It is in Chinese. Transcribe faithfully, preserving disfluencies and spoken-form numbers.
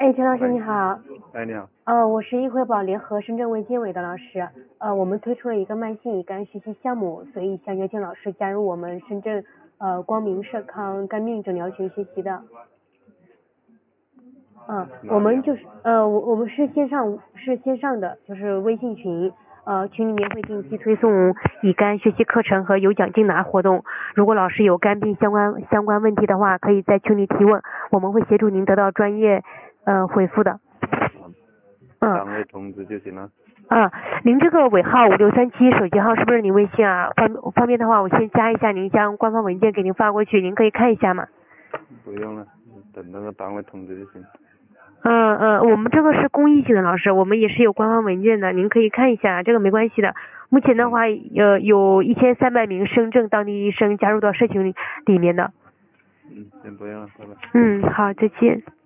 哎，陈老师你好。 哎，你好。 呃，我是易惠宝联合深圳卫健委的老师。呃，我们推出了一个慢性乙肝学习项目，所以想邀请老师加入我们深圳呃光明社康肝病诊疗群学习的。嗯，我们就是呃，我我们是线上是线上的，就是微信群，呃，群里面会定期推送乙肝学习课程和有奖竞拿活动。如果老师有肝病相关相关问题的话，可以在群里提问，我们会协助您得到专业呃回复的。嗯。 单位通知就行了。 啊，您这个尾号五六三七手机号是不是您微信啊？方方便的话，我先加一下您，将官方文件给您发过去，您可以看一下嘛。 不用了，等那个单位通知就行。 嗯嗯，我们这个是公益性的老师，我们也是有官方文件的，您可以看一下，这个没关系的。目前的话，呃，有一千三百名深圳当地医生加入到社群里里面的。 嗯，先不用了，拜拜。 嗯，好，再见。